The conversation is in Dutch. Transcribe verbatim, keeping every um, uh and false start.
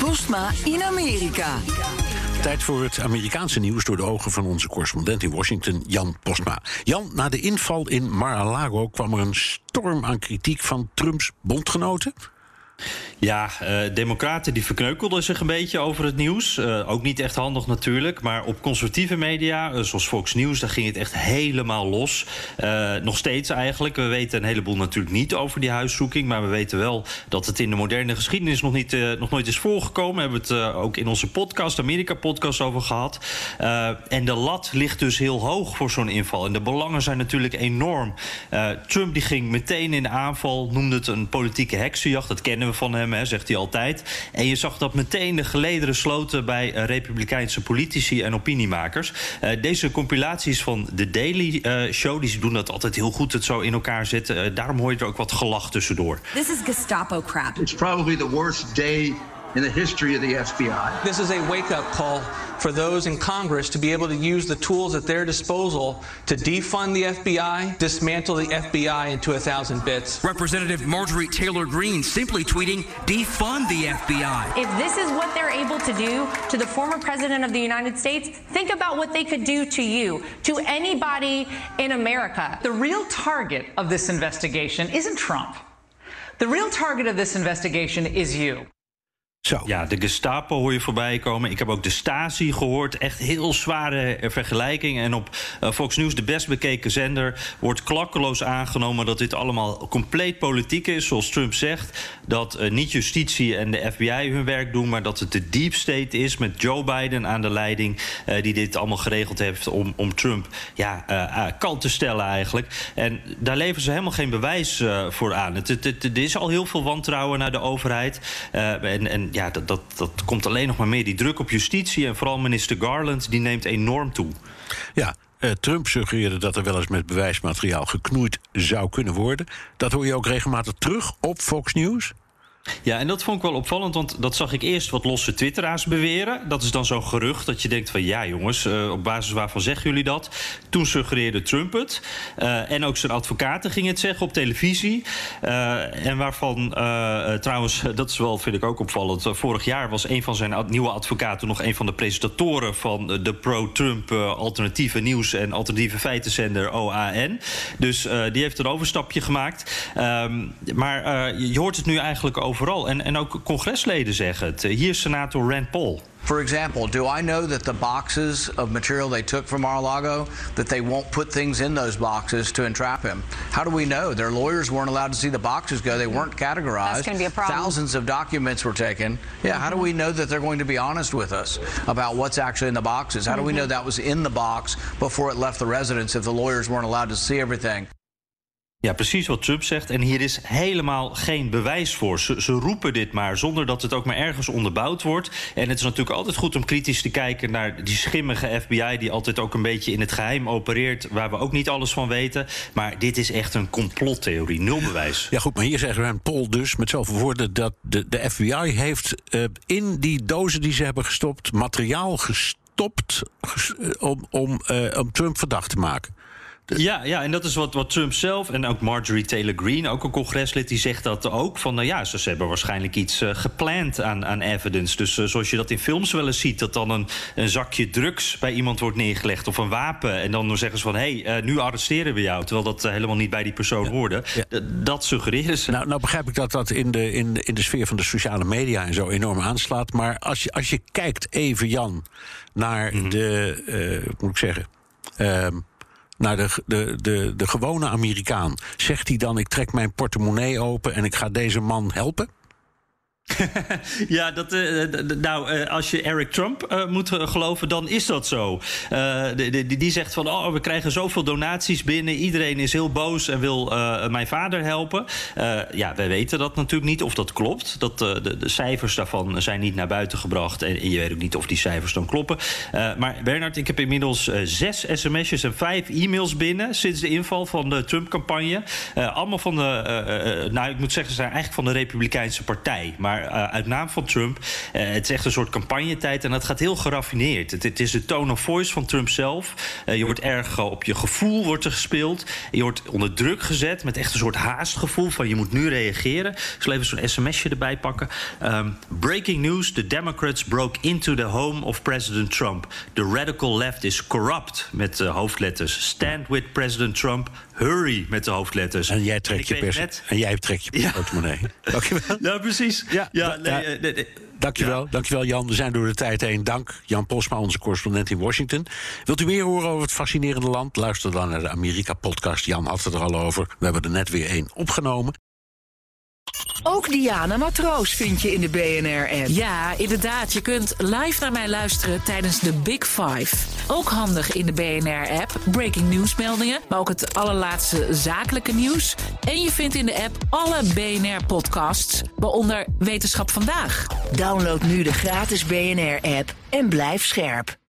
Postma in Amerika. Tijd voor het Amerikaanse nieuws door de ogen van onze correspondent in Washington, Jan Postma. Jan, na de inval in Mar-a-Lago kwam er een storm aan kritiek van Trumps bondgenoten. Ja, uh, democraten die verkneukelden zich een beetje over het nieuws. Uh, ook niet echt handig natuurlijk. Maar op conservatieve media, uh, zoals Fox News, daar ging het echt helemaal los. Uh, nog steeds eigenlijk. We weten een heleboel natuurlijk niet over die huiszoeking. Maar we weten wel dat het in de moderne geschiedenis nog, niet, uh, nog nooit is voorgekomen. We hebben het uh, ook in onze podcast, Amerika-podcast, over gehad. Uh, en de lat ligt dus heel hoog voor zo'n inval. En de belangen zijn natuurlijk enorm. Uh, Trump die ging meteen in de aanval, noemde het een politieke heksenjacht. Dat kennen we van hem, hè, zegt hij altijd. En je zag dat meteen de gelederen sloten bij uh, republikeinse politici en opiniemakers. Uh, deze compilaties van The Daily uh, Show, die doen dat altijd heel goed, het zo in elkaar zetten. Uh, daarom hoor je er ook wat gelach tussendoor. This is Gestapo crap. It's probably the worst day in the history of the F B I. This is a wake-up call for those in Congress to be able to use the tools at their disposal to defund the F B I, dismantle the F B I into a thousand bits. Representative Marjorie Taylor Greene simply tweeting, defund the F B I. If this is what they're able to do to the former president of the United States, think about what they could do to you, to anybody in America. The real target of this investigation isn't Trump. The real target of this investigation is you. Zo. Ja, de Gestapo hoor je voorbij komen. Ik heb ook de Stasi gehoord. Echt heel zware vergelijking. En op uh, Fox News, de best bekeken zender, wordt klakkeloos aangenomen dat dit allemaal compleet politiek is. Zoals Trump zegt, dat uh, niet justitie en de F B I hun werk doen, maar dat het de deep state is met Joe Biden aan de leiding, uh, die dit allemaal geregeld heeft om, om Trump ja, uh, uh, kant te stellen eigenlijk. En daar leveren ze helemaal geen bewijs uh, voor aan. Het, het, het, er is al heel veel wantrouwen naar de overheid. Uh, en, en ja, dat, dat, dat komt alleen nog maar meer. Die druk op justitie en vooral minister Garland, die neemt enorm toe. Ja, uh, Trump suggereerde dat er wel eens met bewijsmateriaal geknoeid zou kunnen worden. Dat hoor je ook regelmatig terug op Fox News. Ja, en dat vond ik wel opvallend, want dat zag ik eerst wat losse twitteraars beweren. Dat is dan zo'n gerucht dat je denkt van ja jongens, uh, op basis waarvan zeggen jullie dat? Toen suggereerde Trump het. Uh, en ook zijn advocaten gingen het zeggen op televisie. Uh, en waarvan uh, trouwens, dat is wel, vind ik ook opvallend, uh, vorig jaar was een van zijn ad- nieuwe advocaten nog een van de presentatoren van uh, de pro-Trump uh, alternatieve nieuws- en alternatieve feitenzender O A N. Dus uh, die heeft een overstapje gemaakt. Um, maar uh, je hoort het nu eigenlijk over overal. En, en ook congresleden zeggen het. Hier is senator Rand Paul. For example, do I know that the boxes of material they took from Mar-a-Lago, that they won't put things in those boxes to entrap him? How do we know? Their lawyers weren't allowed to see the boxes go. They weren't categorized. That's going to be a problem. Thousands of documents were taken. Yeah, mm-hmm. How do we know that they're going to be honest with us about what's actually in the boxes? How mm-hmm. do we know that was in the box before it left the residence if the lawyers weren't allowed to see everything? Ja, precies wat Trump zegt. En hier is helemaal geen bewijs voor. Ze, ze roepen dit maar zonder dat het ook maar ergens onderbouwd wordt. En het is natuurlijk altijd goed om kritisch te kijken naar die schimmige F B I die altijd ook een beetje in het geheim opereert, waar we ook niet alles van weten. Maar dit is echt een complottheorie. Nul bewijs. Ja goed, maar hier zegt Rand Paul dus met zoveel woorden dat de, de F B I heeft uh, in die dozen die ze hebben gestopt materiaal gestopt ges, uh, om, om, uh, om Trump verdacht te maken. Ja, ja, en dat is wat, wat Trump zelf en ook Marjorie Taylor Greene, ook een congreslid, die zegt dat ook. Van nou ja, ze, ze hebben waarschijnlijk iets uh, gepland aan, aan evidence. Dus uh, zoals je dat in films wel eens ziet, dat dan een, een zakje drugs bij iemand wordt neergelegd of een wapen. En dan zeggen ze van hé, hey, uh, nu arresteren we jou. Terwijl dat uh, helemaal niet bij die persoon ja, hoorde. Ja. D- dat suggereren ze. Nou, nou begrijp ik dat dat in de, in, de, in de sfeer van de sociale media en zo enorm aanslaat. Maar als je, als je kijkt even, Jan, naar mm-hmm. de, uh, hoe moet ik zeggen, Uh, naar de, de, de, de gewone Amerikaan. Zegt hij dan, ik trek mijn portemonnee open en ik ga deze man helpen? Ja, dat, uh, d- nou, uh, als je Eric Trump uh, moet uh, geloven, dan is dat zo. Uh, die, die, die zegt van, oh, we krijgen zoveel donaties binnen. Iedereen is heel boos en wil uh, mijn vader helpen. Uh, ja, wij weten dat natuurlijk niet of dat klopt. Dat, uh, de, de cijfers daarvan zijn niet naar buiten gebracht. En je weet ook niet of die cijfers dan kloppen. Uh, maar Bernard, ik heb inmiddels uh, zes sms'jes en vijf e-mails binnen sinds de inval van de Trump-campagne. Uh, allemaal van de, uh, uh, nou, ik moet zeggen, ze zijn eigenlijk van de Republikeinse Partij. Maar maar uh, uit naam van Trump. Uh, het is echt een soort campagnetijd en dat gaat heel geraffineerd. Het, het is de tone of voice van Trump zelf. Uh, je wordt erg uh, op je gevoel wordt er gespeeld. Je wordt onder druk gezet met echt een soort haastgevoel van je moet nu reageren. Ik zal even zo'n sms'je erbij pakken. Um, breaking news, the Democrats broke into the home of President Trump. The radical left is corrupt, met uh, hoofdletters. Stand with President Trump. Hurry, met de hoofdletters. En jij trekt je, pers- net... en jij trekt je ja. portemonnee. Dankjewel. Ja, precies. Ja, ja, nee, ja. nee, nee. Dankjewel, ja. Dankjewel Jan. We zijn door de tijd heen. Dank Jan Posma, onze correspondent in Washington. Wilt u meer horen over het fascinerende land? Luister dan naar de Amerika-podcast. Jan had het er al over. We hebben er net weer één opgenomen. Ook Diana Matroos vind je in de B N R-app. Ja, inderdaad. Je kunt live naar mij luisteren tijdens de Big Five. Ook handig in de B N R-app. Breaking nieuwsmeldingen, maar ook het allerlaatste zakelijke nieuws. En je vindt in de app alle B N R-podcasts, waaronder Wetenschap Vandaag. Download nu de gratis B N R-app en blijf scherp.